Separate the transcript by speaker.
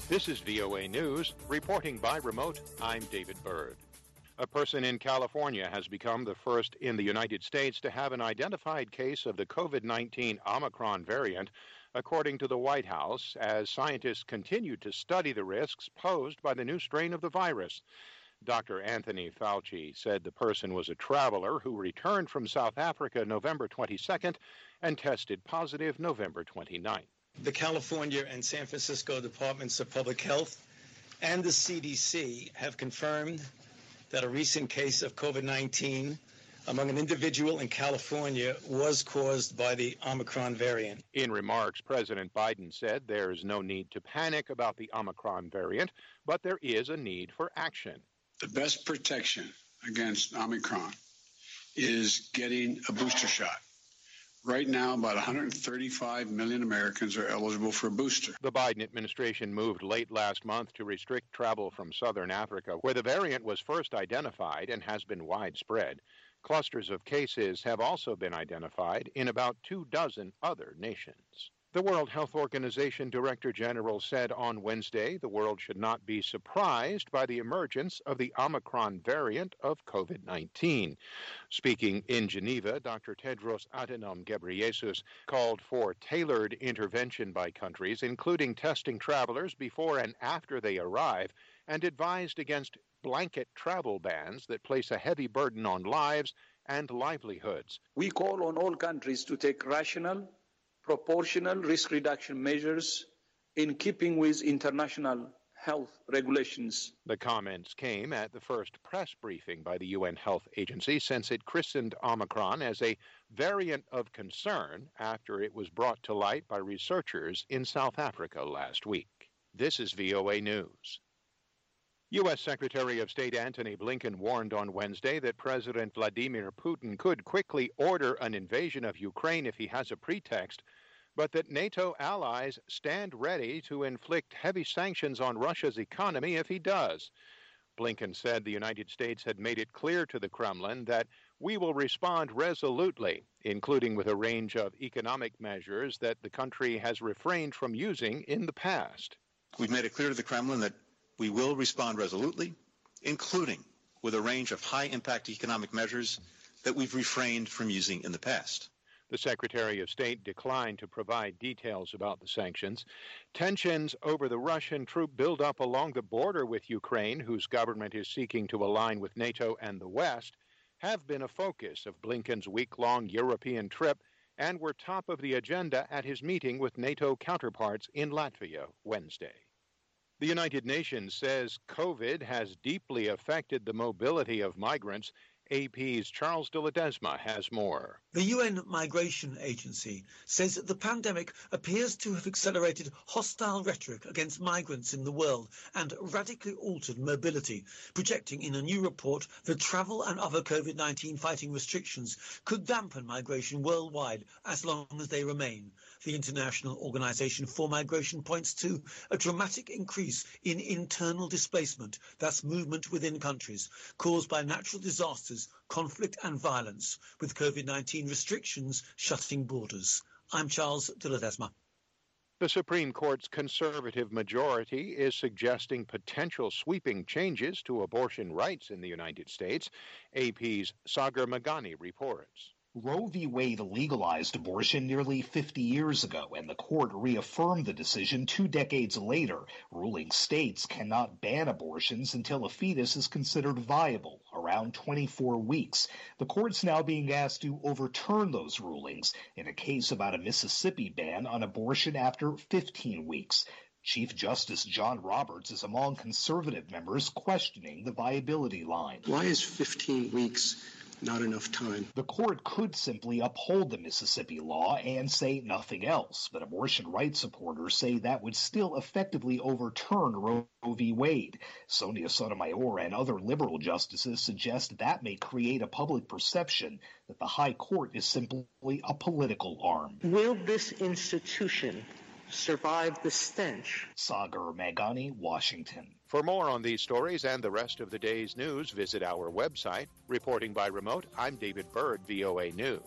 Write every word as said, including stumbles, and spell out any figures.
Speaker 1: This is V O A News, reporting by remote. I'm David Byrd. A person in California has become the first in the United States to have an identified case of the COVID nineteen Omicron variant, according to the White House, as scientists continue to study the risks posed by the new strain of the virus. Doctor Anthony Fauci said the person was a traveler who returned from South Africa November twenty-second and tested positive November twenty-ninth.
Speaker 2: The California and San Francisco Departments of Public Health and the C D C have confirmed that a recent case of COVID nineteen among an individual in California was caused by the Omicron variant.
Speaker 1: In remarks, President Biden said there is no need to panic about the Omicron variant, but there is a need for action.
Speaker 3: The best protection against Omicron is getting a booster shot. Right now, about one hundred thirty-five million Americans are eligible for a booster.
Speaker 1: The Biden administration moved late last month to restrict travel from southern Africa, where the variant was first identified and has been widespread. Clusters of cases have also been identified in about two dozen other nations. The World Health Organization Director General said on Wednesday the world should not be surprised by the emergence of the Omicron variant of COVID nineteen. Speaking in Geneva, Doctor Tedros Adhanom Ghebreyesus called for tailored intervention by countries, including testing travelers before and after they arrive, and advised against blanket travel bans that place a heavy burden on lives and livelihoods.
Speaker 4: We call on all countries to take rational, proportional risk reduction measures in keeping with international health regulations.
Speaker 1: The comments came at the first press briefing by the U N Health Agency since it christened Omicron as a variant of concern after it was brought to light by researchers in South Africa last week. This is V O A News. U S Secretary of State Antony Blinken warned on Wednesday that President Vladimir Putin could quickly order an invasion of Ukraine if he has a pretext, but that NATO allies stand ready to inflict heavy sanctions on Russia's economy if he does. Blinken said the United States had made it clear to the Kremlin that we will respond resolutely, including with a range of economic measures that the country has refrained from using in the past.
Speaker 5: We've made it clear to the Kremlin that we will respond resolutely, including with a range of high-impact economic measures that we've refrained from using in the past.
Speaker 1: The Secretary of State declined to provide details about the sanctions. Tensions over the Russian troop buildup along the border with Ukraine, whose government is seeking to align with NATO and the West, have been a focus of Blinken's week-long European trip and were top of the agenda at his meeting with NATO counterparts in Latvia Wednesday. The United Nations says COVID has deeply affected the mobility of migrants. A P's Charles de Ledesma has more.
Speaker 6: The U N Migration Agency says that the pandemic appears to have accelerated hostile rhetoric against migrants in the world and radically altered mobility, projecting in a new report that travel and other COVID nineteen fighting restrictions could dampen migration worldwide as long as they remain. The International Organization for Migration points to a dramatic increase in internal displacement, that's movement within countries, caused by natural disasters, conflict and violence, with COVID nineteen restrictions shutting borders. I'm Charles de Ledesma.
Speaker 1: The Supreme Court's conservative majority is suggesting potential sweeping changes to abortion rights in the United States. A P's Sagar Meghani reports.
Speaker 7: Roe v. Wade legalized abortion nearly fifty years ago, and the court reaffirmed the decision two decades later, ruling states cannot ban abortions until a fetus is considered viable, around twenty-four weeks. The court's now being asked to overturn those rulings in a case about a Mississippi ban on abortion after fifteen weeks. Chief Justice John Roberts is among conservative members questioning the viability line.
Speaker 8: Why is fifteen weeks not enough time?
Speaker 7: The court could simply uphold the Mississippi law and say nothing else, but abortion rights supporters say that would still effectively overturn Roe v. Wade. Sonia Sotomayor and other liberal justices suggest that may create a public perception that the High Court is simply a political arm.
Speaker 9: Will this institution survive the stench?
Speaker 7: Sagar Meghani, Washington.
Speaker 1: For more on these stories and the rest of the day's news, visit our website. Reporting by remote, I'm David Byrd, V O A News.